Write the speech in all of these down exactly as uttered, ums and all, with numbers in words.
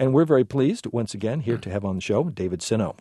And we're very pleased, once again, here to have on the show David Sinow.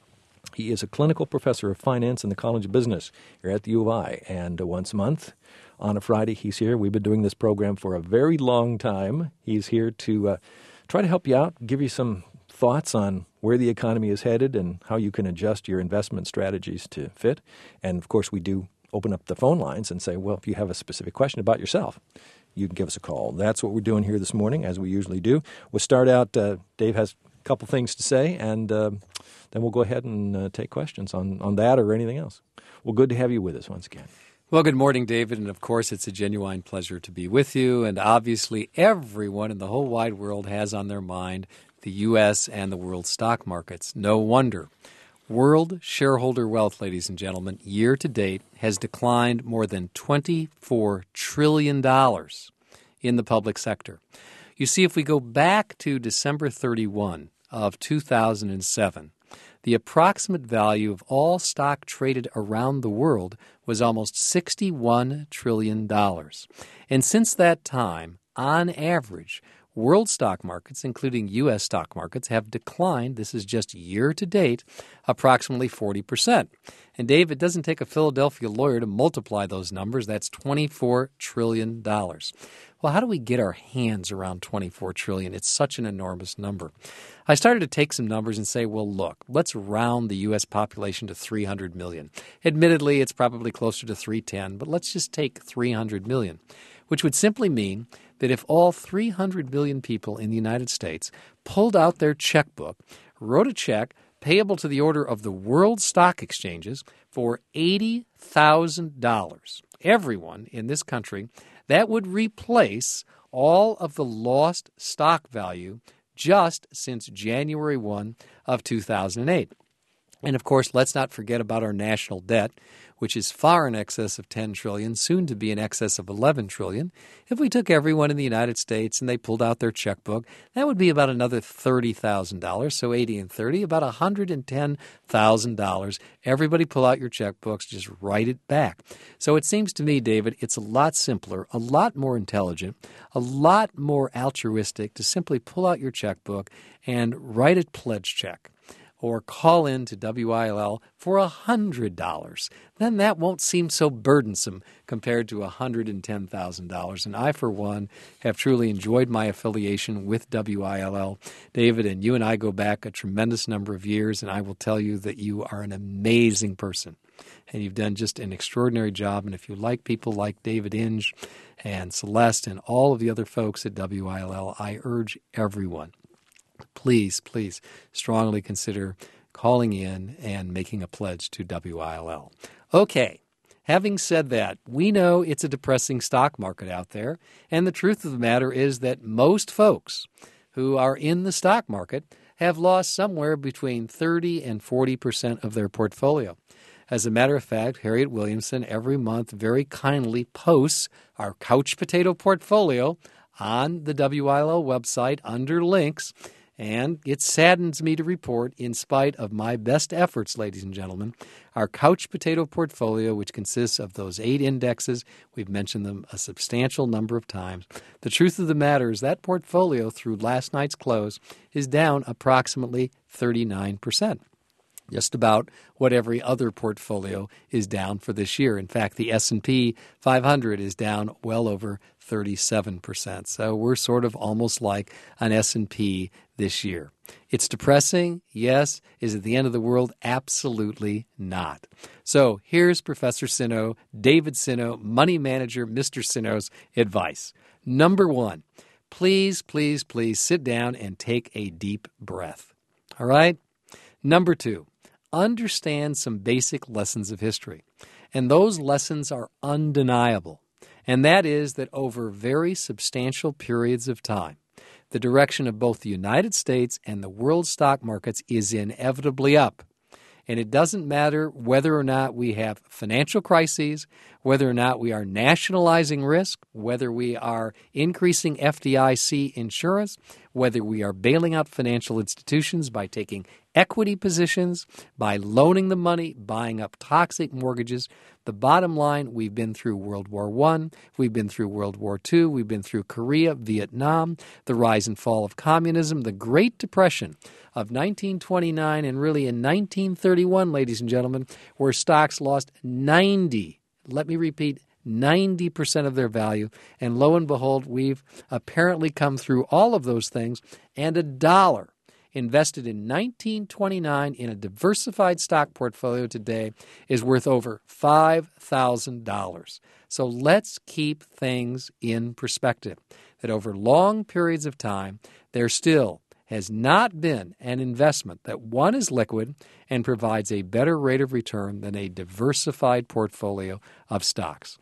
He is a clinical professor of finance in the College of Business here at the U of I. And uh, once a month, on a Friday, he's here. We've been doing this program for a very long time. He's here to uh, try to help you out, give you some thoughts on where the economy is headed and how you can adjust your investment strategies to fit. And, of course, we do open up the phone lines and say, well, if you have a specific question about yourself, you can give us a call. That's what we're doing here this morning, as we usually do. We'll start out. Uh, Dave has a couple things to say, and uh, then we'll go ahead and uh, take questions on, on that or anything else. Well, good to have you with us once again. Well, good morning, David, and of course it's a genuine pleasure to be with you, and obviously everyone in the whole wide world has on their mind the U S and the world stock markets. No wonder. World shareholder wealth, ladies and gentlemen, year to date has declined more than twenty-four trillion dollars in the public sector. You see, if we go back to December thirty-first of two thousand seven, the approximate value of all stock traded around the world was almost sixty-one trillion dollars. And since that time, on average, world stock markets, including U S stock markets, have declined, this is just year to date, approximately forty percent. And Dave, it doesn't take a Philadelphia lawyer to multiply those numbers. That's twenty-four trillion dollars. Well, how do we get our hands around twenty-four trillion dollars? It's such an enormous number. I started to take some numbers and say, well, look, let's round the U S population to three hundred million. Admittedly, it's probably closer to three hundred ten, but let's just take three hundred million, which would simply mean that if all three hundred million people in the United States pulled out their checkbook, wrote a check payable to the order of the world stock exchanges for eighty thousand dollars, everyone in this country, that would replace all of the lost stock value just since January first of two thousand eight. And, of course, let's not forget about our national debt, which is far in excess of ten trillion dollars, soon to be in excess of eleven trillion dollars. If we took everyone in the United States and they pulled out their checkbook, that would be about another thirty thousand dollars. So eighty and thirty, about one hundred ten thousand dollars. Everybody pull out your checkbooks, just write it back. So it seems to me, David, it's a lot simpler, a lot more intelligent, a lot more altruistic to simply pull out your checkbook and write a pledge check, or call in to W I L L for one hundred dollars. Then that won't seem so burdensome compared to one hundred ten thousand dollars. And I, for one, have truly enjoyed my affiliation with W I L L. David, and you and I go back a tremendous number of years, and I will tell you that you are an amazing person. And you've done just an extraordinary job. And if you like people like David Inge and Celeste and all of the other folks at W I L L, I urge everyone, please, please strongly consider calling in and making a pledge to W I L L. Okay, having said that, we know it's a depressing stock market out there, and the truth of the matter is that most folks who are in the stock market have lost somewhere between thirty and forty percent of their portfolio. As a matter of fact, Harriet Williamson every month very kindly posts our couch potato portfolio on the W I L L website under links. And it saddens me to report, in spite of my best efforts, ladies and gentlemen, our couch potato portfolio, which consists of those eight indexes, we've mentioned them a substantial number of times. The truth of the matter is that portfolio, through last night's close, is down approximately thirty-nine percent. Just about what every other portfolio is down for this year. In fact, the S and P five hundred is down well over thirty-seven percent. So we're sort of almost like an S and P this year. It's depressing, yes. Is it the end of the world? Absolutely not. So here's Professor Sinow, David Sinow, money manager, Mister Sinow's advice. Number one, please, please, please sit down and take a deep breath. All right? Number two, understand some basic lessons of history. And those lessons are undeniable. And that is that over very substantial periods of time, the direction of both the United States and the world stock markets is inevitably up. And it doesn't matter whether or not we have financial crises, whether or not we are nationalizing risk, whether we are increasing F D I C insurance, whether we are bailing out financial institutions by taking equity positions, by loaning the money, buying up toxic mortgages. The bottom line, we've been through World War One, we've been through World War Two, we've been through Korea, Vietnam, the rise and fall of communism, the Great Depression of nineteen twenty-nine, and really in nineteen thirty-one, ladies and gentlemen, where stocks lost ninety, let me repeat, ninety percent of their value. And lo and behold, we've apparently come through all of those things, and a dollar invested in nineteen twenty-nine in a diversified stock portfolio today is worth over five thousand dollars. So let's keep things in perspective, that over long periods of time, there still has not been an investment that, one, is liquid and provides a better rate of return than a diversified portfolio of stocks.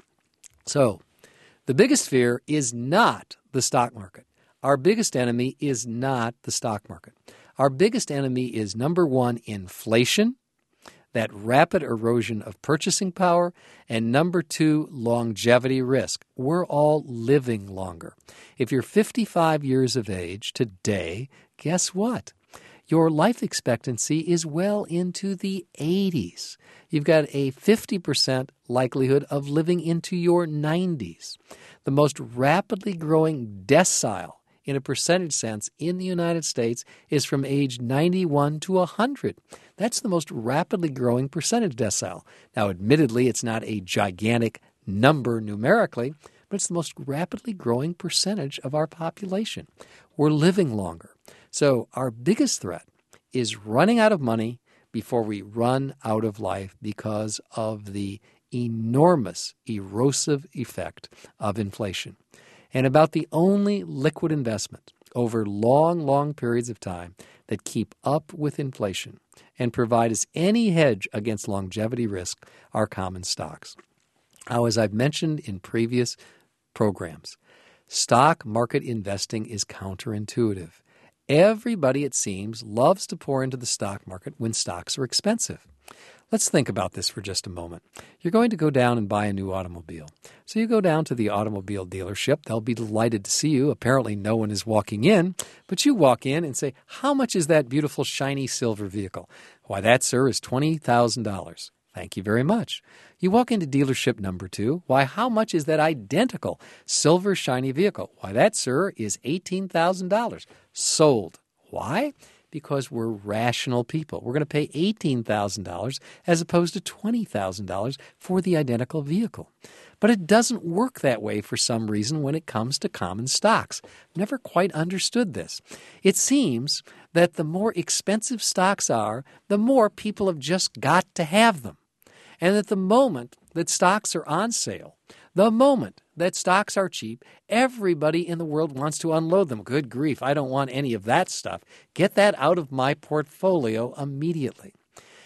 So the biggest fear is not the stock market. Our biggest enemy is not the stock market. Our biggest enemy is, number one, inflation, that rapid erosion of purchasing power, and number two, longevity risk. We're all living longer. If you're fifty-five years of age today, guess what? Your life expectancy is well into the eighties. You've got a fifty percent likelihood of living into your nineties. The most rapidly growing decile in a percentage sense in the United States is from age ninety-one to one hundred. That's the most rapidly growing percentage decile. Now, admittedly, it's not a gigantic number numerically, but it's the most rapidly growing percentage of our population. We're living longer. So our biggest threat is running out of money before we run out of life because of the enormous erosive effect of inflation. And about the only liquid investment over long, long periods of time that keep up with inflation and provide us any hedge against longevity risk are common stocks. Now, as I've mentioned in previous programs, stock market investing is counterintuitive. Everybody, it seems, loves to pour into the stock market when stocks are expensive. Let's think about this for just a moment. You're going to go down and buy a new automobile. So you go down to the automobile dealership. They'll be delighted to see you. Apparently no one is walking in, but you walk in and say, "How much is that beautiful shiny silver vehicle?" "Why, that, sir, is twenty thousand dollars. "Thank you very much." You walk into dealership number two. "Why, how much is that identical silver shiny vehicle?" "Why, that, sir, is eighteen thousand dollars. "Sold." Why? Because we're rational people. We're going to pay eighteen thousand dollars as opposed to twenty thousand dollars for the identical vehicle. But it doesn't work that way for some reason when it comes to common stocks. Never quite understood this. It seems that the more expensive stocks are, the more people have just got to have them. And at the moment that stocks are on sale, the moment that stocks are cheap, everybody in the world wants to unload them. Good grief, I don't want any of that stuff. Get that out of my portfolio immediately.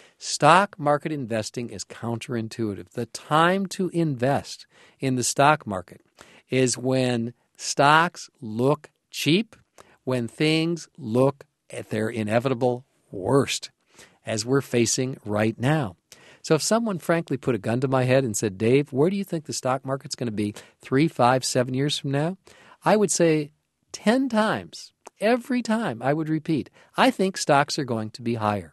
Stock market investing is counterintuitive. The time to invest in the stock market is when stocks look cheap, when things look at their inevitable worst, as we're facing right now. So if someone frankly put a gun to my head and said, "Dave, where do you think the stock market's going to be three, five, seven years from now?" I would say ten times, every time I would repeat, I think stocks are going to be higher.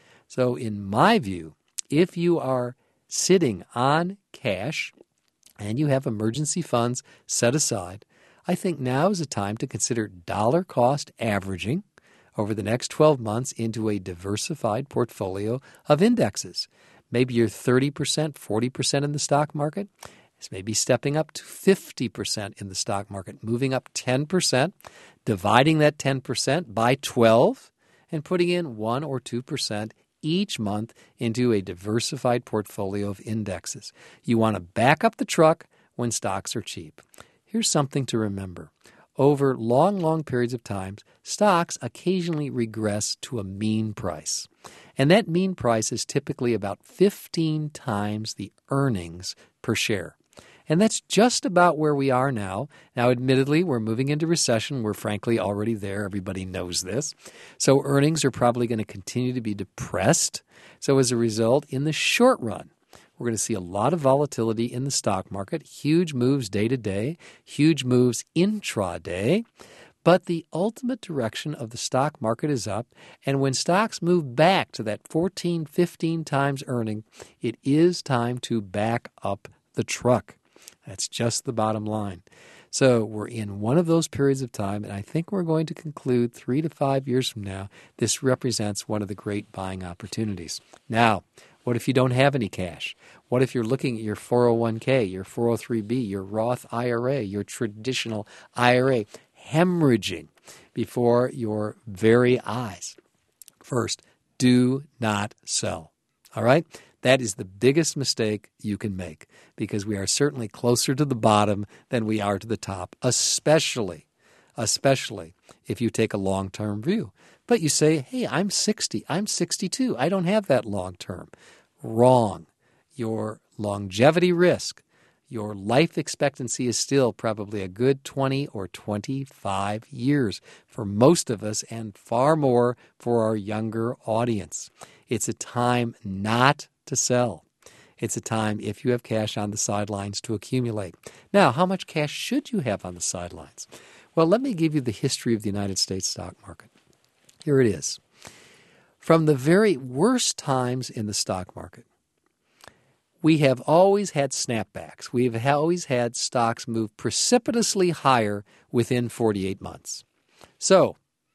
So in my view, if you are sitting on cash and you have emergency funds set aside, I think now is a time to consider dollar cost averaging over the next twelve months into a diversified portfolio of indexes. Maybe you're thirty percent, forty percent in the stock market. It's maybe stepping up to fifty percent in the stock market, moving up ten percent, dividing that ten percent by twelve, and putting in one or two percent each month into a diversified portfolio of indexes. You want to back up the truck when stocks are cheap. Here's something to remember. Over long, long periods of time, stocks occasionally regress to a mean price. And that mean price is typically about fifteen times the earnings per share. And that's just about where we are now. Now, admittedly, we're moving into recession. We're frankly already there. Everybody knows this. So earnings are probably going to continue to be depressed. So as a result, in the short run, We're going to see a lot of volatility in the stock market, huge moves day to day, huge moves intraday. But the ultimate direction of the stock market is up, and when stocks move back to that fourteen, fifteen times earning, it is time to back up the truck. That's just the bottom line. So we're in one of those periods of time, and I think we're going to conclude three to five years from now, this represents one of the great buying opportunities. Now, what if you don't have any cash? What if you're looking at your four oh one k, your four oh three b, your Roth I R A, your traditional I R A, hemorrhaging before your very eyes? First, do not sell. All right? That is the biggest mistake you can make because we are certainly closer to the bottom than we are to the top, especially, especially if you take a long-term view. But you say, hey, I'm sixty, I'm sixty-two, I don't have that long-term. Wrong. Your longevity risk, your life expectancy is still probably a good twenty or twenty-five years for most of us and far more for our younger audience. It's a time not to sell. It's a time, if you have cash on the sidelines, to accumulate. Now, how much cash should you have on the sidelines? Well, let me give you the history of the United States stock market. Here it is. From the very worst times in the stock market, we have always had snapbacks. We have always had stocks move precipitously higher within forty-eight months. So,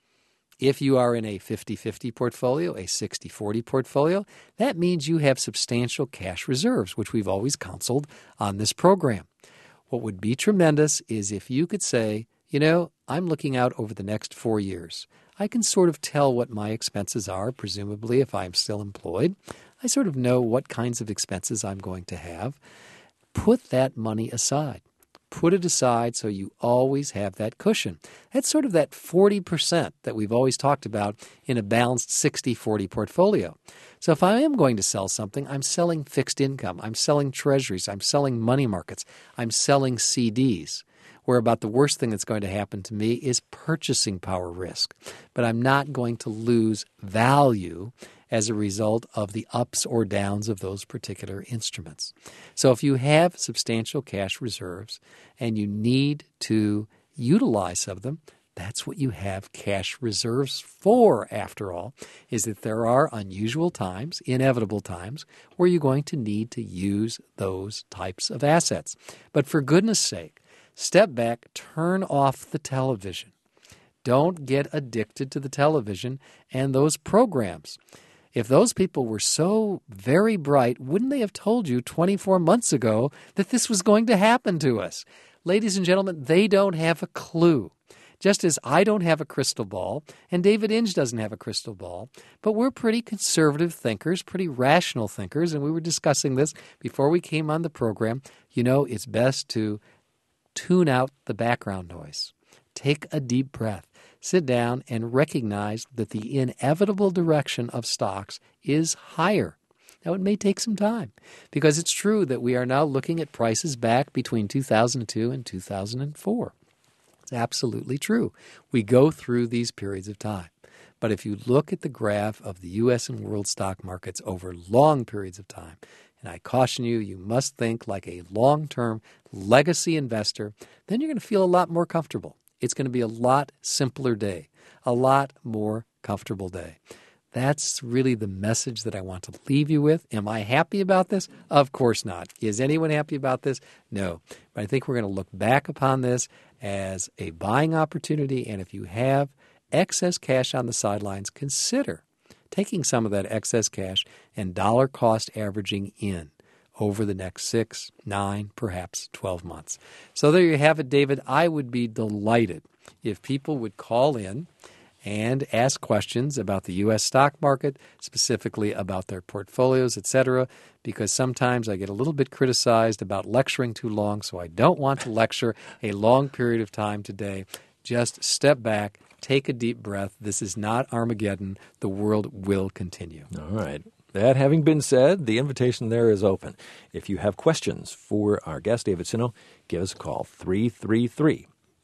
if you are in a fifty-fifty portfolio, a sixty forty portfolio, that means you have substantial cash reserves, which we've always counseled on this program. What would be tremendous is if you could say, you know, I'm looking out over the next four years. I can sort of tell what my expenses are, presumably if I'm still employed. I sort of know what kinds of expenses I'm going to have. Put that money aside. Put it aside so you always have that cushion. That's sort of that forty percent that we've always talked about in a balanced sixty forty portfolio. So if I am going to sell something, I'm selling fixed income. I'm selling treasuries. I'm selling money markets. I'm selling C Ds, where about the worst thing that's going to happen to me is purchasing power risk. But I'm not going to lose value as a result of the ups or downs of those particular instruments. So if you have substantial cash reserves and you need to utilize some of them, that's what you have cash reserves for, after all, is that there are unusual times, inevitable times, where you're going to need to use those types of assets. But for goodness sake, step back, turn off the television. Don't get addicted to the television and those programs. If those people were so very bright, wouldn't they have told you twenty-four months ago that this was going to happen to us? Ladies and gentlemen, they don't have a clue. Just as I don't have a crystal ball, and David Inge doesn't have a crystal ball, but we're pretty conservative thinkers, pretty rational thinkers, and we were discussing this before we came on the program. You know, it's best to tune out the background noise. Take a deep breath. Sit down and recognize that the inevitable direction of stocks is higher. Now, it may take some time because it's true that we are now looking at prices back between two thousand two and two thousand four. It's absolutely true. We go through these periods of time. But if you look at the graph of the U S and world stock markets over long periods of time, and I caution you, you must think like a long-term legacy investor, then you're going to feel a lot more comfortable. It's going to be a lot simpler day, a lot more comfortable day. That's really the message that I want to leave you with. Am I happy about this? Of course not. Is anyone happy about this? No. But I think we're going to look back upon this as a buying opportunity, and if you have excess cash on the sidelines, consider taking some of that excess cash and dollar cost averaging in over the next six, nine, perhaps twelve months. So there you have it, David. I would be delighted if people would call in and ask questions about the U S stock market, specifically about their portfolios, et cetera, because sometimes I get a little bit criticized about lecturing too long, so I don't want to lecture a long period of time today. Just step back, take a deep breath. This is not Armageddon. The world will continue. All right. That having been said, the invitation there is open. If you have questions for our guest, David Sino, give us a call, three three three,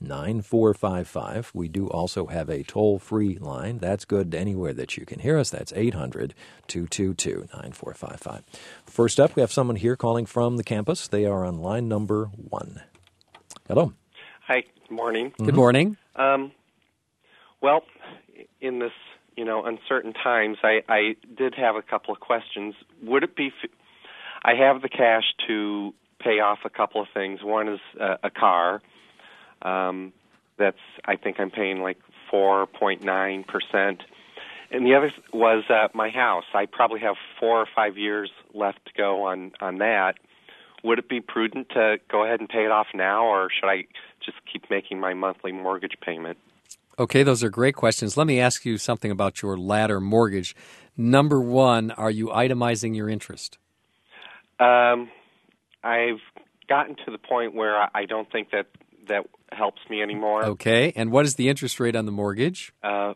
nine four five five. We do also have a toll-free line. That's good anywhere that you can hear us. That's eight hundred, two two two, nine four five five. First up, we have someone here calling from the campus. They are on line number one. Hello. Hi, good morning. Mm-hmm. Good morning. Um, well, in this, you know, uncertain times, I, I did have a couple of questions. Would it be, f- I have the cash to pay off a couple of things. One is uh, a car. Um, that's, I think I'm paying like four point nine percent. And the other was uh, my house. I probably have four or five years left to go on, on that. Would it be prudent to go ahead and pay it off now, or should I just keep making my monthly mortgage payment? Okay, those are great questions. Let me ask you something about your latter mortgage. Number one, are you itemizing your interest? Um, I've gotten to the point where I don't think that that helps me anymore. Okay, and what is the interest rate on the mortgage? Uh,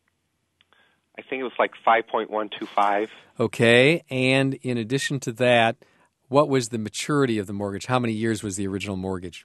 I think it was like five point one two five. Okay, and in addition to that, what was the maturity of the mortgage? How many years was the original mortgage?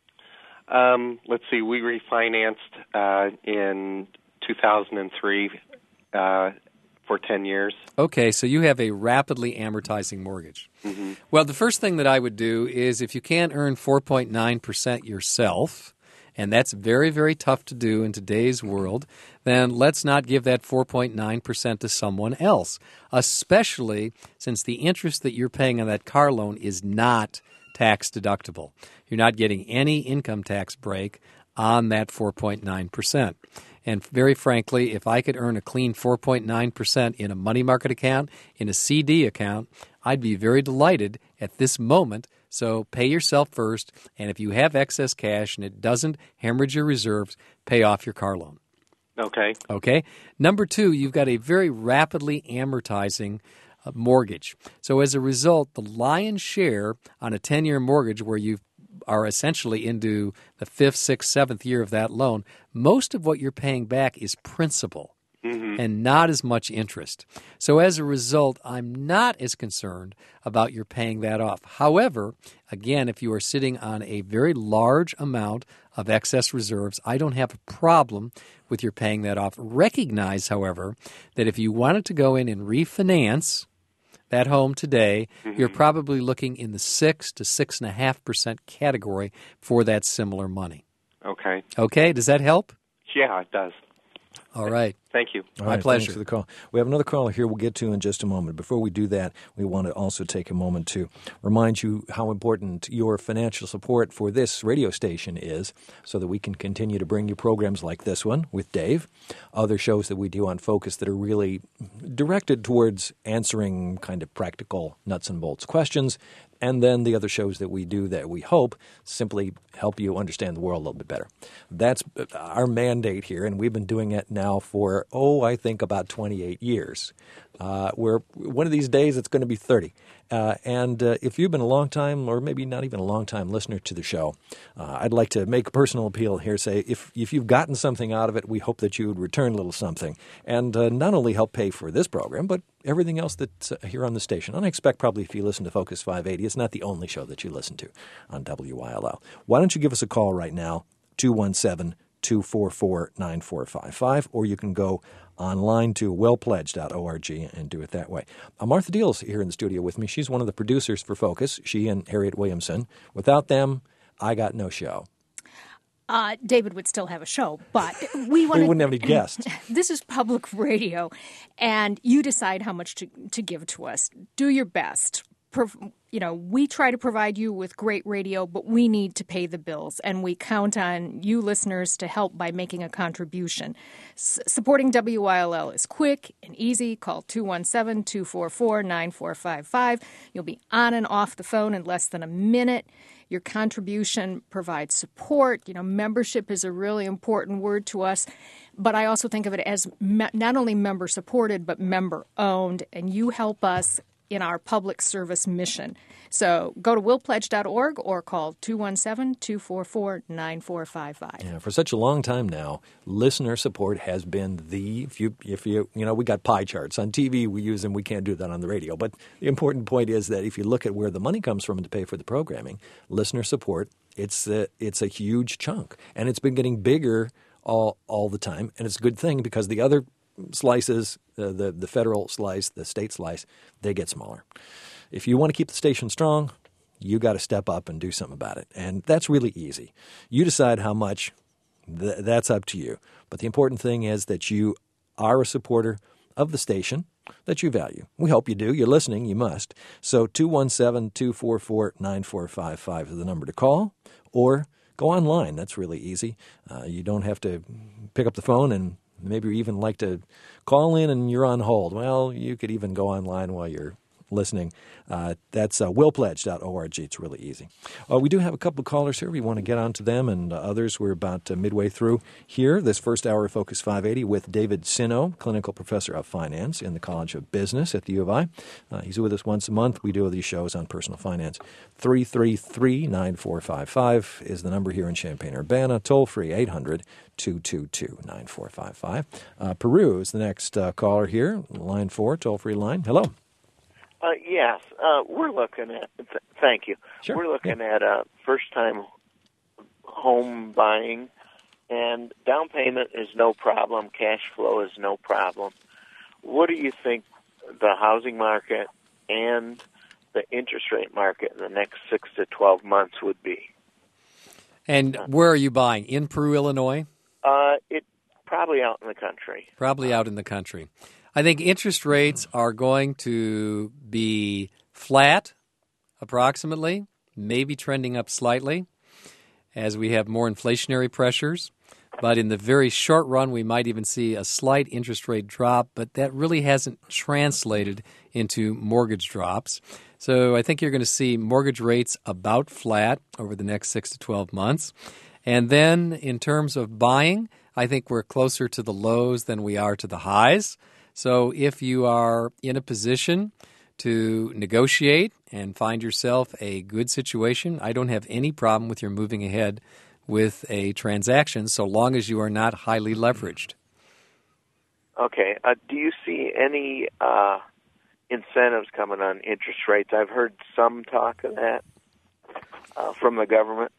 Um, let's see, we refinanced uh, in two thousand three uh, for ten years. Okay, so you have a rapidly amortizing mortgage. Mm-hmm. Well, the first thing that I would do is if you can't earn four point nine percent yourself, and that's very, very tough to do in today's world, then let's not give that four point nine percent to someone else, especially since the interest that you're paying on that car loan is not tax deductible. You're not getting any income tax break on that four point nine percent. And very frankly, if I could earn a clean four point nine percent in a money market account, in a C D account, I'd be very delighted at this moment. So pay yourself first, and if you have excess cash and it doesn't hemorrhage your reserves, pay off your car loan. Okay. Okay. Number two, you've got a very rapidly amortizing uh, mortgage. So as a result, the lion's share on a ten-year mortgage where you are essentially into the fifth, sixth, seventh year of that loan, most of what you're paying back is principal. Mm-hmm. And not as much interest. So as a result, I'm not as concerned about your paying that off. However, again, if you are sitting on a very large amount of excess reserves, I don't have a problem with your paying that off. Recognize, however, that if you wanted to go in and refinance that home today, mm-hmm. you're probably looking in the six to six and a half percent category for that similar money. Okay. Okay, does that help? Yeah, it does. All right. Thank you. All My right, pleasure. Thanks for the call. We have another caller here we'll get to in just a moment. Before we do that, we want to also take a moment to remind you how important your financial support for this radio station is so that we can continue to bring you programs like this one with Dave, other shows that we do on Focus that are really directed towards answering kind of practical nuts and bolts questions, and then the other shows that we do that we hope simply help you understand the world a little bit better. That's our mandate here, and we've been doing it now for, oh, I think about twenty-eight years. Uh, where one of these days it's going to be thirty. Uh, and uh, if you've been a long time, or maybe not even a long time listener to the show, uh, I'd like to make a personal appeal here. Say, if if you've gotten something out of it, we hope that you would return a little something, and uh, not only help pay for this program, but everything else that's uh, here on the station. And I expect probably if you listen to Focus five eighty, it's not the only show that you listen to on W I L L. Why don't you give us a call right now, two one seven, two four four, nine four five five, or you can go online to well pledge dot org and do it that way. Uh, Martha Deal's here in the studio with me. She's one of the producers for Focus, she and Harriet Williamson. Without them, I got no show. Uh, David would still have a show, but we want we wouldn't have any guests. This is public radio, and you decide how much to, to give to us. Do your best. Pro- you know, we try to provide you with great radio, but we need to pay the bills, and we count on you listeners to help by making a contribution. S- supporting W I L L is quick and easy. Call two one seven, two four four, nine four five five. You'll be on and off the phone in less than a minute. Your contribution provides support. You know, membership is a really important word to us, but I also think of it as me- not only member-supported, but member-owned, and you help us in our public service mission. So go to will pledge dot org or call two one seven, two four four, nine four five five. Yeah, for such a long time now, listener support has been the, if you, if you, you know, we got pie charts. On T V we use them, we can't do that on the radio. But the important point is that if you look at where the money comes from to pay for the programming, listener support, it's a, it's a huge chunk. And it's been getting bigger all all the time. And it's a good thing because the other slices, uh, the, the federal slice, the state slice, they get smaller. If you want to keep the station strong, you got to step up and do something about it. And that's really easy. You decide how much, th- that's up to you. But the important thing is that you are a supporter of the station that you value. We hope you do. You're listening. You must. So two one seven, two four four, nine four five five is the number to call, or go online. That's really easy. Uh, you don't have to pick up the phone and maybe even like to call in and you're on hold. Well, you could even go online while you're listening. Uh, that's uh, will pledge dot org. It's really easy. Uh, we do have a couple of callers here. We want to get on to them and uh, others. We're about uh, midway through here. This first hour of Focus five eighty with David Sino, clinical professor of finance in the College of Business at the U of I. Uh, he's with us once a month. We do these shows on personal finance. three three three, nine four five five is the number here in Champaign-Urbana. Toll free, eight hundred, two two two, nine four five five. Uh, Peru is the next uh, caller here. Line four, toll-free line. Hello. Uh, yes, uh, we're looking at, th- thank you, Sure. we're looking Yeah. at uh, first-time home buying, and down payment is no problem, cash flow is no problem. What do you think the housing market and the interest rate market in the next six to twelve months would be? And where are you buying? In Peru, Illinois? Uh, it probably out in the country. Probably out in the country. I think interest rates are going to be flat, approximately, maybe trending up slightly as we have more inflationary pressures. But in the very short run, we might even see a slight interest rate drop, but that really hasn't translated into mortgage drops. So I think you're going to see mortgage rates about flat over the next six to twelve months. And then in terms of buying, I think we're closer to the lows than we are to the highs. So if you are in a position to negotiate and find yourself a good situation, I don't have any problem with your moving ahead with a transaction so long as you are not highly leveraged. Okay. Uh, do you see any uh, incentives coming on interest rates? I've heard some talk of that uh, from the government.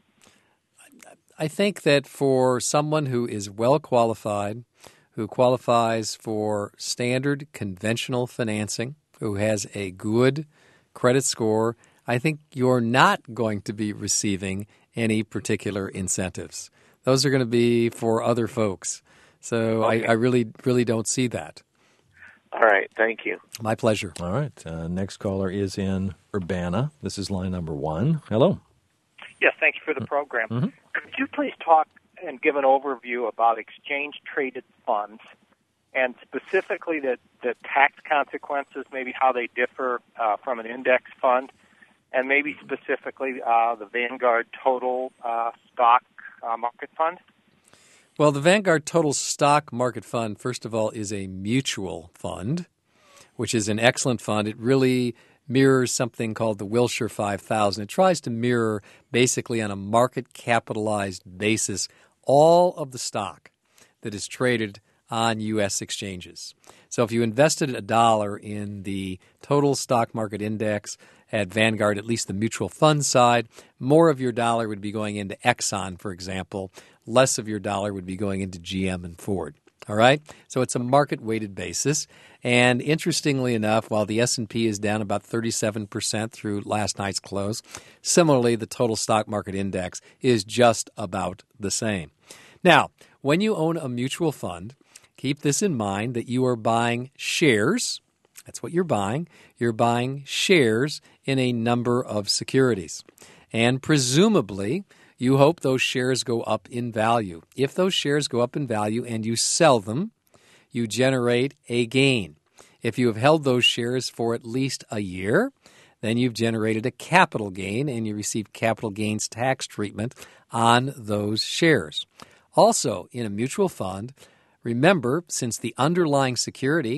I think that for someone who is well qualified, who qualifies for standard conventional financing, who has a good credit score, I think you're not going to be receiving any particular incentives. Those are going to be for other folks. So Okay. I, I really, really don't see that. All right. Thank you. My pleasure. All right. Uh, next caller is in Urbana. This is line number one. Hello. Yes, thank you for the program. Mm-hmm. Could you please talk and give an overview about exchange-traded funds and specifically the, the tax consequences, maybe how they differ uh, from an index fund, and maybe specifically uh, the Vanguard Total uh, Stock uh, Market Fund? Well, the Vanguard Total Stock Market Fund, first of all, is a mutual fund, which is an excellent fund. It really mirrors something called the Wilshire five thousand. It tries to mirror, basically on a market capitalized basis, all of the stock that is traded on U S exchanges. So if you invested a dollar in the total stock market index at Vanguard, at least the mutual fund side, more of your dollar would be going into Exxon, for example. Less of your dollar would be going into G M and Ford. All right? So it's a market-weighted basis. And interestingly enough, while the S and P is down about thirty-seven percent through last night's close, similarly, the total stock market index is just about the same. Now, when you own a mutual fund, keep this in mind that you are buying shares. That's what you're buying. You're buying shares in a number of securities. And presumably, you hope those shares go up in value. If those shares go up in value and you sell them, you generate a gain. If you have held those shares for at least a year, then you've generated a capital gain and you receive capital gains tax treatment on those shares. Also, in a mutual fund, remember, since the underlying security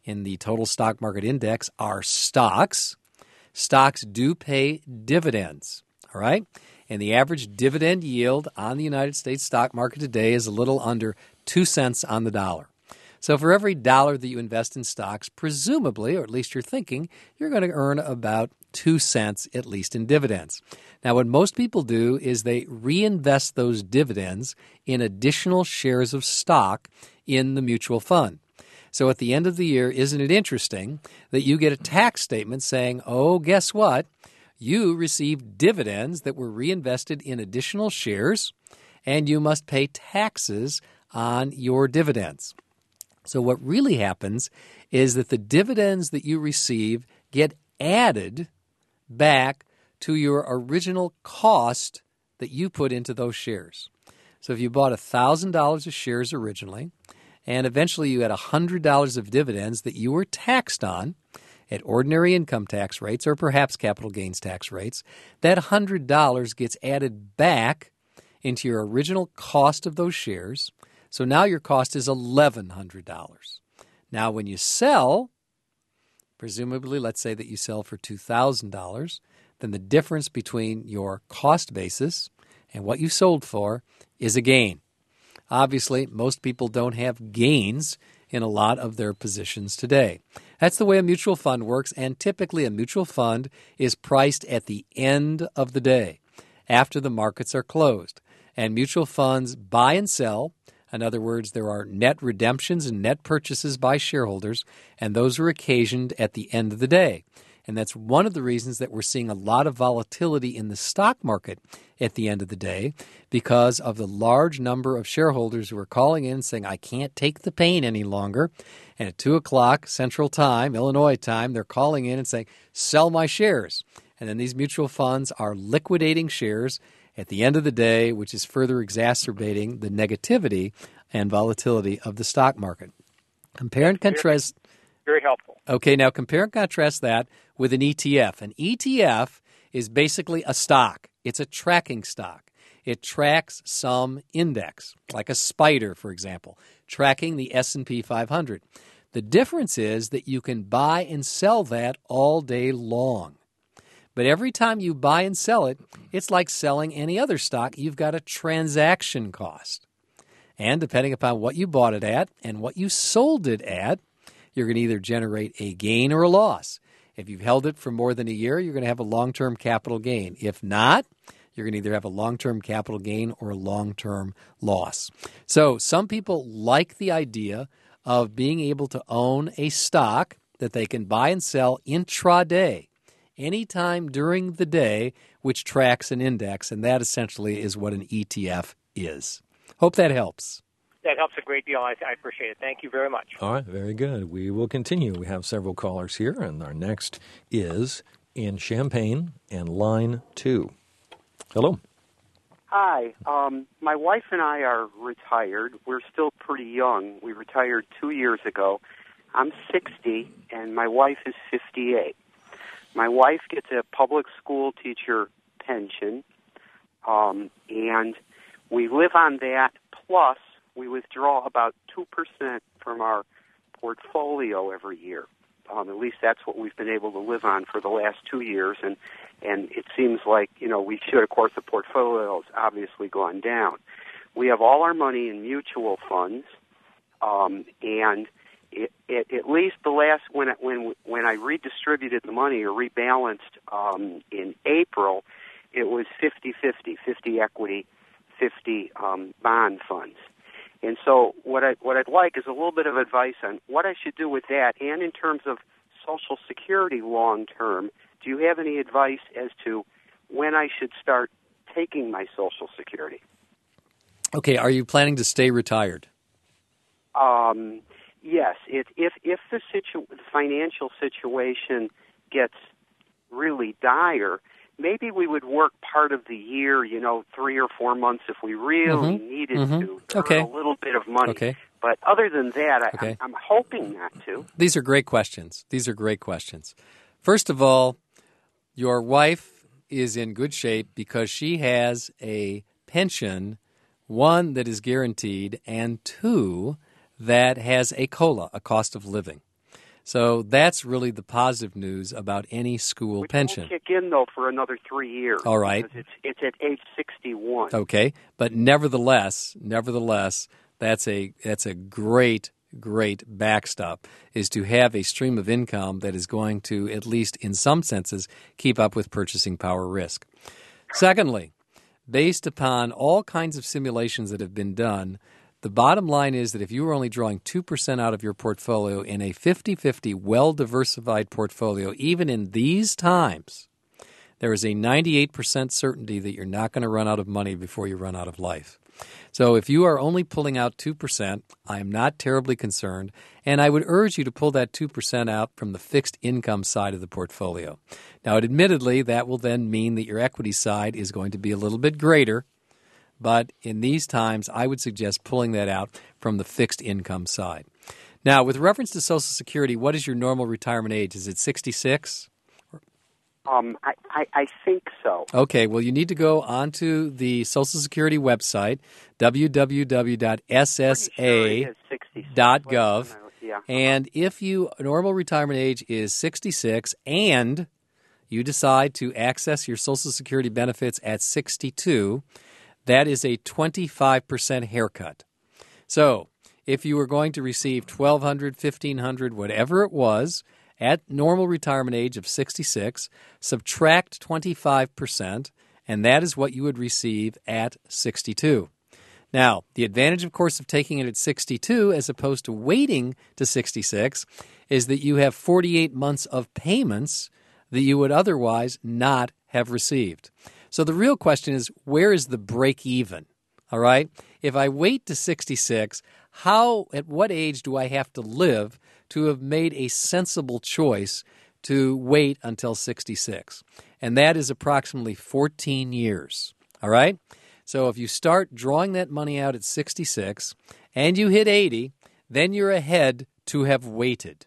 in the total stock market index are stocks. Stocks do pay dividends, all right? And the average dividend yield on the United States stock market today is a little under two cents on the dollar. So for every dollar that you invest in stocks, presumably, or at least you're thinking, you're going to earn about two cents at least in dividends. Now, what most people do is they reinvest those dividends in additional shares of stock in the mutual fund. So at the end of the year, isn't it interesting that you get a tax statement saying, oh, guess what? You received dividends that were reinvested in additional shares, and you must pay taxes on your dividends. So what really happens is that the dividends that you receive get added back to your original cost that you put into those shares. So if you bought one thousand dollars of shares originally, and eventually you had one hundred dollars of dividends that you were taxed on at ordinary income tax rates or perhaps capital gains tax rates, that one hundred dollars gets added back into your original cost of those shares. So now your cost is eleven hundred dollars. Now when you sell, presumably let's say that you sell for two thousand dollars, then the difference between your cost basis and what you sold for is a gain. Obviously, most people don't have gains in a lot of their positions today. That's the way a mutual fund works, and typically a mutual fund is priced at the end of the day, after the markets are closed. And mutual funds buy and sell. In other words, there are net redemptions and net purchases by shareholders, and those are occasioned at the end of the day. And that's one of the reasons that we're seeing a lot of volatility in the stock market at the end of the day, because of the large number of shareholders who are calling in saying, I can't take the pain any longer. And at two o'clock Central Time, Illinois time, they're calling in and saying, sell my shares. And then these mutual funds are liquidating shares at the end of the day, which is further exacerbating the negativity and volatility of the stock market. Compare and contrast. Very helpful. Okay, now compare and contrast that with an E T F. An E T F is basically a stock. It's a tracking stock. It tracks some index, like a spider, for example, tracking the S and P five hundred. The difference is that you can buy and sell that all day long. But every time you buy and sell it, it's like selling any other stock. You've got a transaction cost. And depending upon what you bought it at and what you sold it at, you're going to either generate a gain or a loss. If you've held it for more than a year, you're going to have a long-term capital gain. If not, you're going to either have a long-term capital gain or a long-term loss. So some people like the idea of being able to own a stock that they can buy and sell intraday, anytime during the day, which tracks an index, and that essentially is what an E T F is. Hope that helps. That helps a great deal. I, I appreciate it. Thank you very much. All right, very good. We will continue. We have several callers here, and our next is in Champaign and line two. Hello. Hi. Um, my wife and I are retired. We're still pretty young. We retired two years ago. I'm sixty, and my wife is fifty-eight. My wife gets a public school teacher pension, um, and we live on that, plus we withdraw about two percent from our portfolio every year. Um, at least that's what we've been able to live on for the last two years, and and it seems like, you know, we should. Of course, the portfolio has obviously gone down. We have all our money in mutual funds, um, and it, it, at least the last, when it, when when I redistributed the money or rebalanced um, in April, it was fifty-fifty, fifty equity, fifty um, bond funds. And so what, I, what I'd like is a little bit of advice on what I should do with that, and in terms of Social Security long-term, do you have any advice as to when I should start taking my Social Security? Okay, are you planning to stay retired? Um, yes. If, if, if the, situ- the financial situation gets really dire, maybe we would work part of the year, you know, three or four months if we really mm-hmm. needed mm-hmm. to earn okay. a little bit of money. Okay. But other than that, I, okay. I'm, I'm hoping not to. These are great questions. These are great questions. First of all, your wife is in good shape because she has a pension, one, that is guaranteed, and two, that has a COLA, a cost of living. So that's really the positive news about any school Which pension. won't kick in, though, for another three years. All right. Because it's, it's at age sixty-one. Okay, but nevertheless, nevertheless, that's a that's a great, great backstop, is to have a stream of income that is going to, at least in some senses, keep up with purchasing power risk. Secondly, based upon all kinds of simulations that have been done, the bottom line is that if you were only drawing two percent out of your portfolio in a fifty-fifty well-diversified portfolio, even in these times, there is a ninety-eight percent certainty that you're not going to run out of money before you run out of life. So if you are only pulling out two percent, I am not terribly concerned, and I would urge you to pull that two percent out from the fixed income side of the portfolio. Now, admittedly, that will then mean that your equity side is going to be a little bit greater, but in these times, I would suggest pulling that out from the fixed income side. Now, with reference to Social Security, what is your normal retirement age? Is it sixty-six? Um, I, I, I think so. Okay, well, you need to go onto the Social Security website, w w w dot s s a dot gov, Yeah. and if you normal retirement age is sixty-six and you decide to access your Social Security benefits at sixty-two, that is a twenty-five percent haircut. So if you were going to receive twelve hundred dollars, fifteen hundred dollars, whatever it was, at normal retirement age of sixty-six, subtract twenty-five percent, and that is what you would receive at sixty-two. Now, the advantage, of course, of taking it at sixty-two as opposed to waiting to sixty-six is that you have forty-eight months of payments that you would otherwise not have received. So the real question is, where is the break even? All right? If I wait to sixty-six, how, at what age do I have to live to have made a sensible choice to wait until sixty-six? And that is approximately fourteen years. All right? So if you start drawing that money out at sixty-six and you hit eighty, then you're ahead to have waited.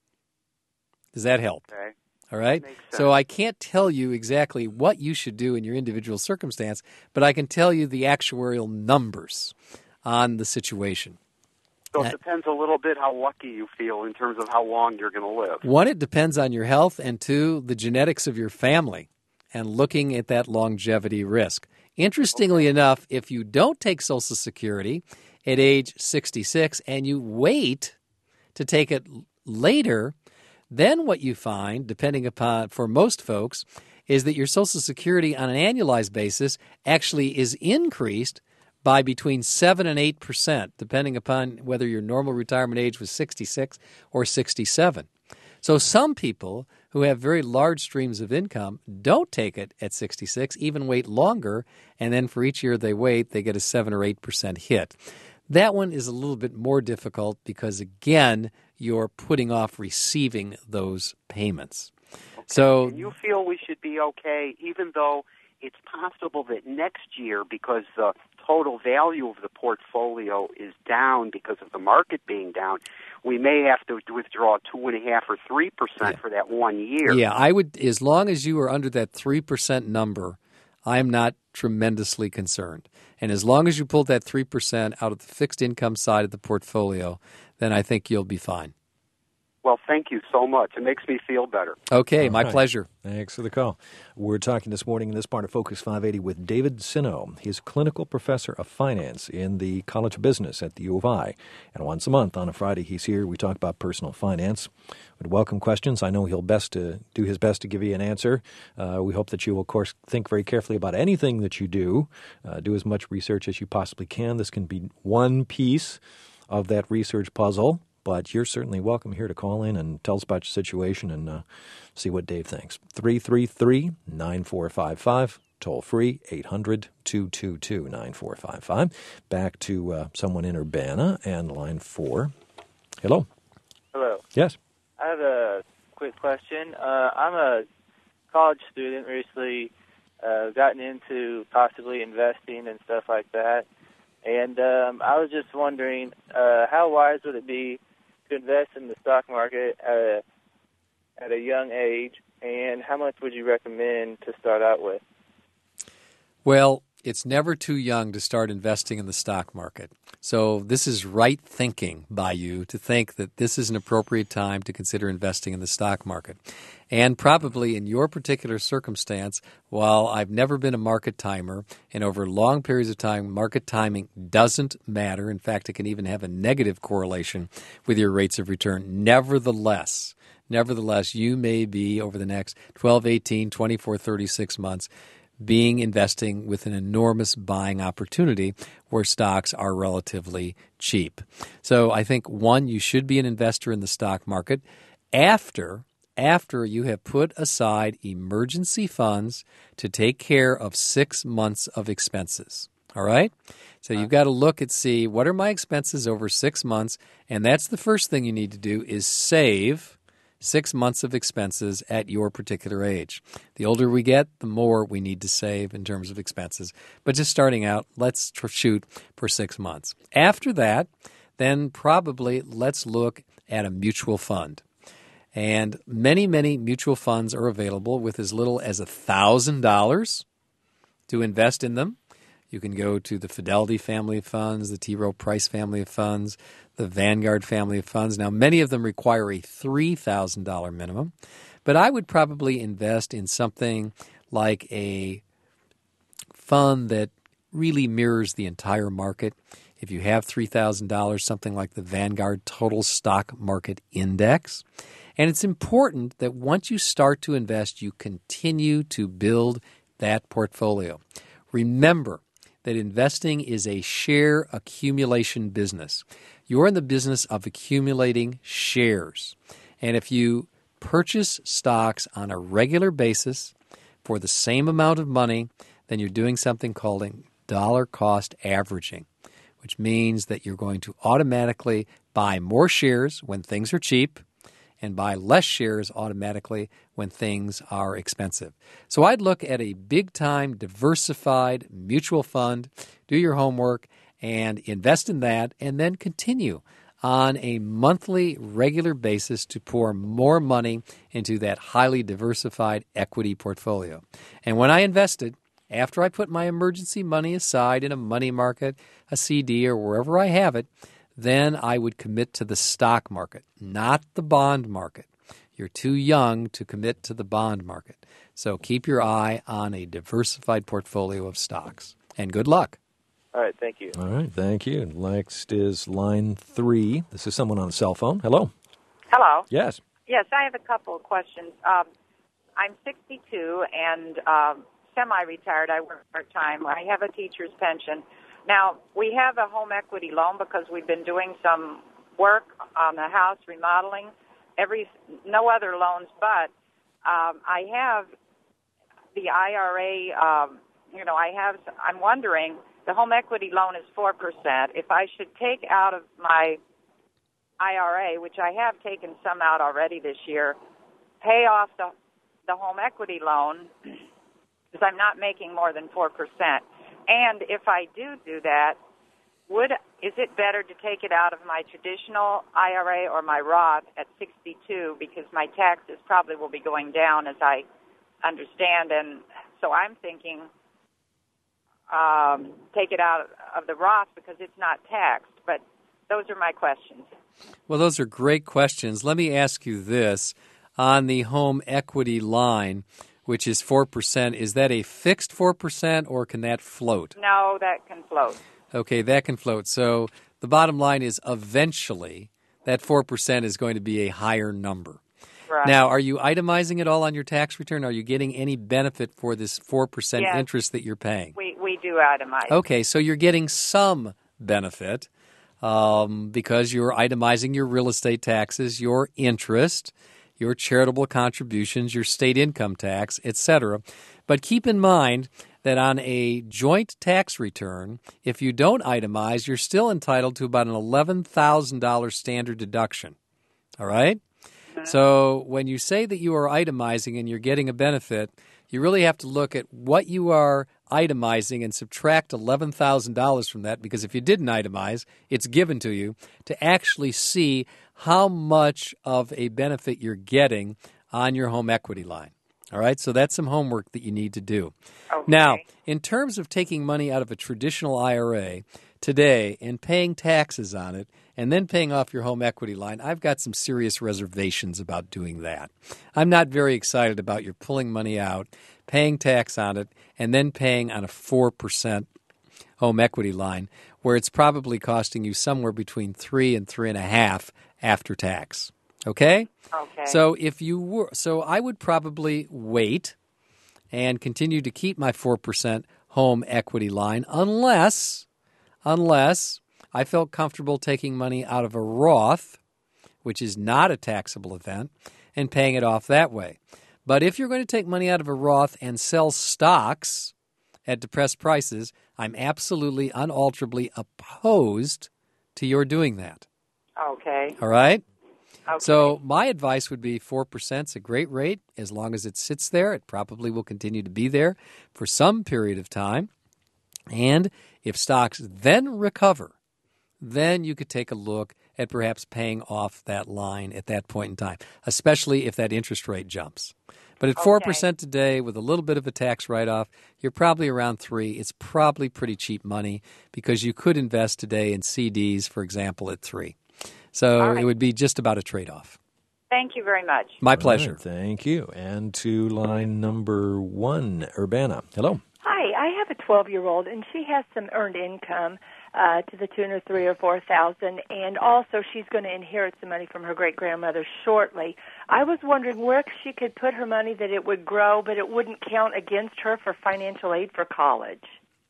Does that help? Okay. All right? So I can't tell you exactly what you should do in your individual circumstance, but I can tell you the actuarial numbers on the situation. So it depends a little bit how lucky you feel in terms of how long you're going to live. One, it depends on your health, and two, the genetics of your family and looking at that longevity risk. Interestingly okay. enough, if you don't take Social Security at age sixty-six and you wait to take it later, then what you find, depending upon, for most folks, is that your Social Security on an annualized basis actually is increased by between seven and eight percent, depending upon whether your normal retirement age was sixty-six or sixty-seven. So some people who have very large streams of income don't take it at sixty-six, even wait longer, and then for each year they wait, they get a seven or eight percent hit. That one is a little bit more difficult because, again, you're putting off receiving those payments. Okay. So, and you feel we should be okay, even though it's possible that next year, because the total value of the portfolio is down because of the market being down, we may have to withdraw two and a half or three percent yeah. for that one year. Yeah, I would. As long as you are under that three percent number, I am not tremendously concerned. And as long as you pull that three percent out of the fixed income side of the portfolio, then I think you'll be fine. Well, thank you so much. It makes me feel better. Okay, All my right. pleasure. Thanks for the call. We're talking this morning in this part of Focus five eighty with David Sino. He's a clinical professor of finance in the College of Business at the U of I. And once a month on a Friday, he's here. We talk about personal finance. We'd welcome questions. I know he'll best to do his best to give you an answer. Uh, we hope that you will, of course, think very carefully about anything that you do. Uh, do as much research as you possibly can. This can be one piece of that research puzzle. But you're certainly welcome here to call in and tell us about your situation and uh, see what Dave thinks. three three three, nine four five five, toll free, eight hundred, two two two, nine four five five. Back to uh, someone in Urbana and line four. Hello. Hello. Yes. I have a quick question. Uh, I'm a college student, recently uh, gotten into possibly investing and stuff like that. And um, I was just wondering, uh, how wise would it be to invest in the stock market at a, at a young age, and how much would you recommend to start out with? Well, it's never too young to start investing in the stock market. So this is right thinking by you to think that this is an appropriate time to consider investing in the stock market. And probably in your particular circumstance, while I've never been a market timer, and over long periods of time, market timing doesn't matter. In fact, it can even have a negative correlation with your rates of return. Nevertheless, nevertheless, you may be over the next twelve, eighteen, twenty-four, thirty-six months being investing with an enormous buying opportunity where stocks are relatively cheap. So I think, one, you should be an investor in the stock market after after you have put aside emergency funds to take care of six months of expenses. All right? So you've got to look and see, what are my expenses over six months? And that's the first thing you need to do, is save six months of expenses at your particular age. The older we get, the more we need to save in terms of expenses. But just starting out, let's tr- shoot for six months. After that, then probably let's look at a mutual fund. And many, many mutual funds are available with as little as one thousand dollars to invest in them. You can go to the Fidelity family of funds, the T. Rowe Price family of funds, the Vanguard family of funds. Now, many of them require a three thousand dollars minimum, but I would probably invest in something like a fund that really mirrors the entire market. If you have three thousand dollars, something like the Vanguard Total Stock Market Index. And it's important that once you start to invest, you continue to build that portfolio. Remember that investing is a share accumulation business. You're in the business of accumulating shares. And if you purchase stocks on a regular basis for the same amount of money, then you're doing something called dollar cost averaging, which means that you're going to automatically buy more shares when things are cheap and buy less shares automatically when things are expensive. So I'd look at a big-time diversified mutual fund, do your homework, and invest in that, and then continue on a monthly, regular basis to pour more money into that highly diversified equity portfolio. And when I invested, after I put my emergency money aside in a money market, a C D, or wherever I have it, then I would commit to the stock market, not the bond market. You're too young to commit to the bond market. So keep your eye on a diversified portfolio of stocks. And good luck. All right, thank you. All right, thank you. Next is line three. This is someone on a cell phone. Hello. Hello. Yes. Yes, I have a couple of questions. Um, I'm sixty-two and um, semi-retired. I work part-time. I have a teacher's pension. Now, we have a home equity loan because we've been doing some work on the house, remodeling, every no other loans, but um, I have the I R A, um, you know, I have, I'm wondering, the home equity loan is four percent. If I should take out of my I R A, which I have taken some out already this year, pay off the, the home equity loan, because I'm not making more than four percent. And if I do do that, would is it better to take it out of my traditional I R A or my Roth at sixty-two, because my taxes probably will be going down, as I understand, and so I'm thinking um, take it out of the Roth because it's not taxed. But those are my questions. Well, those are great questions. Let me ask you this. On the home equity line, which is four percent, is that a fixed four percent or can that float? No, that can float. Okay, that can float. So the bottom line is eventually that four percent is going to be a higher number. Right. Now, are you itemizing it all on your tax return? Are you getting any benefit for this four percent yes, interest that you're paying? We, we do itemize. Okay, so you're getting some benefit um, because you're itemizing your real estate taxes, your interest, your charitable contributions, your state income tax, et cetera. But keep in mind that on a joint tax return, if you don't itemize, you're still entitled to about an eleven thousand dollars standard deduction. All right? Mm-hmm. So when you say that you are itemizing and you're getting a benefit, you really have to look at what you are itemizing and subtract eleven thousand dollars from that, because if you didn't itemize, it's given to you, to actually see how much of a benefit you're getting on your home equity line. All right, so that's some homework that you need to do. Okay. Now, in terms of taking money out of a traditional I R A today and paying taxes on it and then paying off your home equity line, I've got some serious reservations about doing that. I'm not very excited about your pulling money out, paying tax on it, and then paying on a four percent home equity line where it's probably costing you somewhere between three and three and a half after tax. Okay? Okay. So if you were, so I would probably wait and continue to keep my four percent home equity line unless, unless I felt comfortable taking money out of a Roth, which is not a taxable event, and paying it off that way. But if you're going to take money out of a Roth and sell stocks at depressed prices, I'm absolutely unalterably opposed to your doing that. Okay. All right? Okay. So my advice would be four percent is a great rate. As long as it sits there, it probably will continue to be there for some period of time. And if stocks then recover, then you could take a look at perhaps paying off that line at that point in time, especially if that interest rate jumps. But at four percent Okay. today with a little bit of a tax write-off, you're probably around three. It's probably pretty cheap money because you could invest today in C Ds, for example, at three. So All right. it would be just about a trade-off. Thank you very much. My All pleasure. right, thank you. And to line number one, Urbana. Hello. Hi, I have a twelve-year-old, and she has some earned income uh, to the tune of three or four thousand, and also she's going to inherit some money from her great-grandmother shortly. I was wondering where she could put her money that it would grow, but it wouldn't count against her for financial aid for college.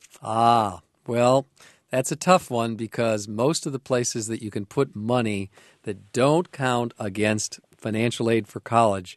Ah, well, that's a tough one because most of the places that you can put money that don't count against financial aid for college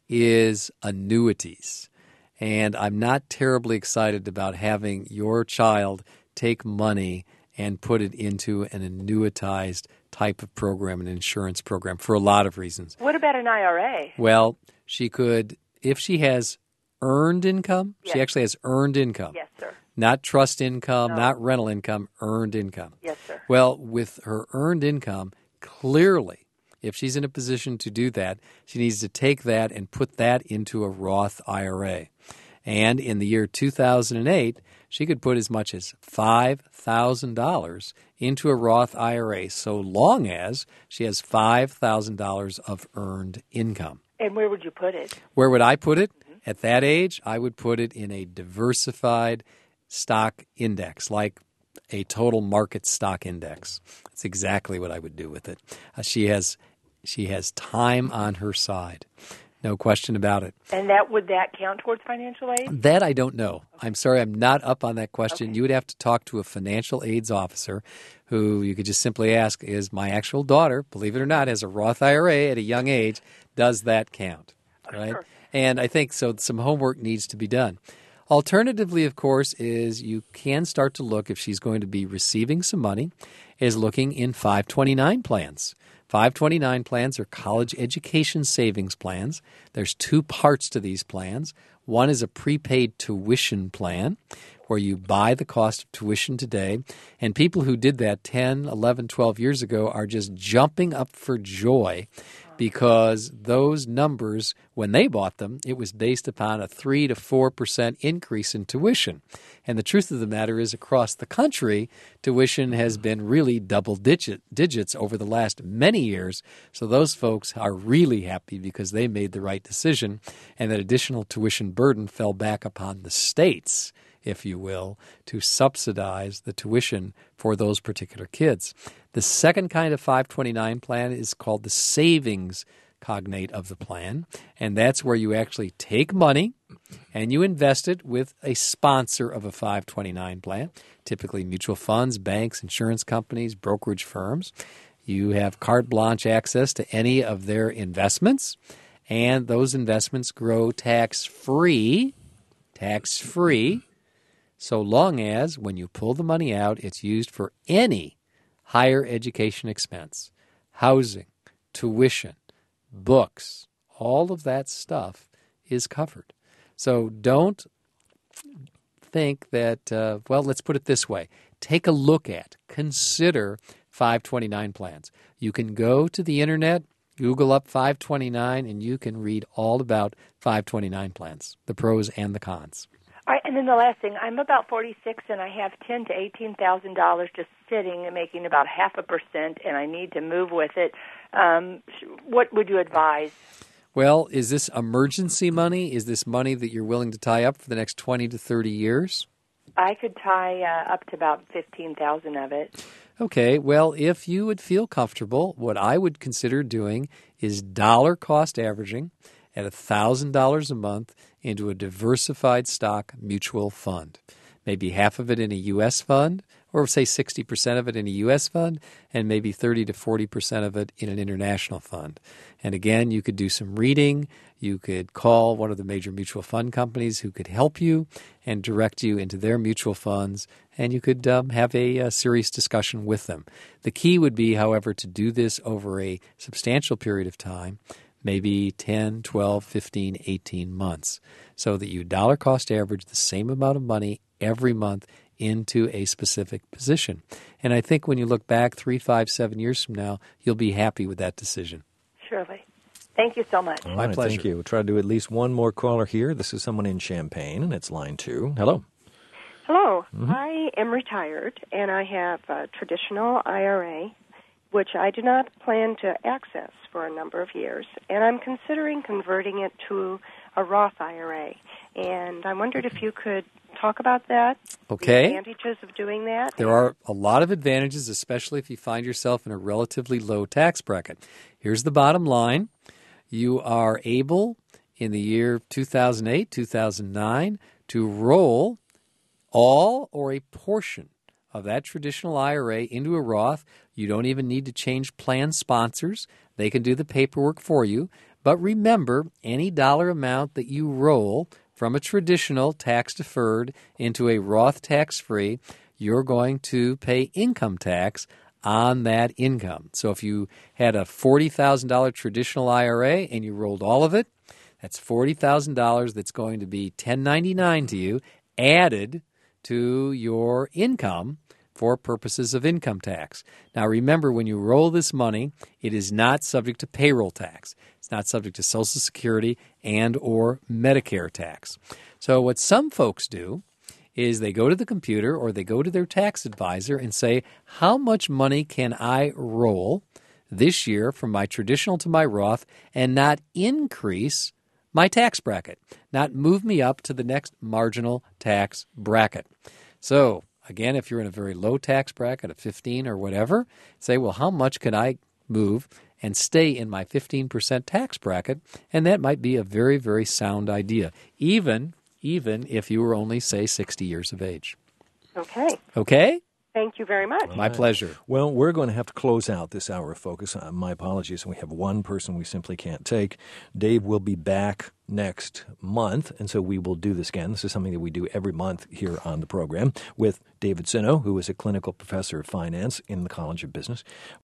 is annuities. And I'm not terribly excited about having your child take money and put it into an annuitized type of program, an insurance program, for a lot of reasons. What about an I R A? Well, she could, if she has earned income, Yes. she actually has earned income. Yes, sir. Not trust income, No. not rental income, earned income. Yes, sir. Well, with her earned income, clearly, if she's in a position to do that, she needs to take that and put that into a Roth I R A. And in the year two thousand eight, she could put as much as five thousand dollars into a Roth I R A, so long as she has five thousand dollars of earned income. And where would you put it? Where would I put it? At that age, I would put it in a diversified stock index, like a total market stock index. That's exactly what I would do with it. Uh, she has she has time on her side. No question about it. And that would that count towards financial aid? That I don't know. I'm sorry, I'm not up on that question. Okay. You would have to talk to a financial aids officer who you could just simply ask, is my actual daughter, believe it or not, has a Roth I R A at a young age, does that count? Oh, right? Sure. And I think so some homework needs to be done. Alternatively, of course, is you can start to look, if she's going to be receiving some money, is looking in five twenty-nine plans. five twenty-nine plans are college education savings plans. There's two parts to these plans. One is a prepaid tuition plan where you buy the cost of tuition today. And people who did that ten, eleven, twelve years ago are just jumping up for joy because those numbers, when they bought them, it was based upon a three to four percent increase in tuition. And the truth of the matter is, across the country, tuition has been really double digit digits over the last many years. So those folks are really happy because they made the right decision, and that additional tuition burden fell back upon the states, if you will, to subsidize the tuition for those particular kids. The second kind of five twenty-nine plan is called the savings cognate of the plan, and that's where you actually take money and you invest it with a sponsor of a five twenty-nine plan, typically mutual funds, banks, insurance companies, brokerage firms. You have carte blanche access to any of their investments, and those investments grow tax-free, tax-free, so long as when you pull the money out, it's used for any higher education expense, housing, tuition, books, all of that stuff is covered. So don't think that, uh, well, let's put it this way. Take a look at, consider five twenty-nine plans. You can go to the internet, Google up five twenty-nine, and you can read all about five twenty-nine plans, the pros and the cons. All right, and then the last thing, I'm about forty-six, and I have ten to eighteen thousand dollars just sitting and making about half a percent, and I need to move with it. Um, what would you advise? Well, is this emergency money? Is this money that you're willing to tie up for the next twenty to thirty years? I could tie uh, up to about fifteen thousand of it. Okay, well, if you would feel comfortable, what I would consider doing is dollar cost averaging at one thousand dollars a month into a diversified stock mutual fund. Maybe half of it in a U S fund, or say sixty percent of it in a U S fund, and maybe thirty to forty percent of it in an international fund. And again, you could do some reading. You could call one of the major mutual fund companies who could help you and direct you into their mutual funds, and you could um, have a, a serious discussion with them. The key would be, however, to do this over a substantial period of time, maybe ten, twelve, fifteen, eighteen months, so that you dollar cost average the same amount of money every month into a specific position. And I think when you look back three, five, seven years from now, you'll be happy with that decision. Surely. Thank you so much. All My right, pleasure. Thank you. We'll try to do at least one more caller here. This is someone in Champaign, and it's line two. Hello. Hello. Mm-hmm. I am retired, and I have a traditional I R A, which I do not plan to access for a number of years, and I'm considering converting it to a Roth I R A. And I wondered if you could talk about that, Okay. the advantages of doing that. There are a lot of advantages, especially if you find yourself in a relatively low tax bracket. Here's the bottom line. You are able, in the year two thousand eight, two thousand nine, to roll all or a portion of that traditional I R A into a Roth. You don't even need to change plan sponsors. They can do the paperwork for you. But remember, any dollar amount that you roll from a traditional tax-deferred into a Roth tax-free, you're going to pay income tax on that income. So if you had a forty thousand dollars traditional I R A and you rolled all of it, that's forty thousand dollars that's going to be ten ninety-nine to you, added to your income for purposes of income tax. Now remember, when you roll this money, it is not subject to payroll tax. It's not subject to Social Security and or Medicare tax. So what some folks do is they go to the computer or they go to their tax advisor and say, how much money can I roll this year from my traditional to my Roth and not increase my tax bracket, not move me up to the next marginal tax bracket? So again, if you're in a very low tax bracket of fifteen or whatever, say, well, how much can I move and stay in my fifteen percent tax bracket? And that might be a very, very sound idea, even, even if you were only, say, sixty years of age. Okay. Okay? Thank you very much. My pleasure. Well, we're going to have to close out this hour of Focus. Uh, my apologies. We have one person we simply can't take. Dave will be back next month, and so we will do this again. This is something that we do every month here on the program with David Sino, who is a clinical professor of finance in the College of Business.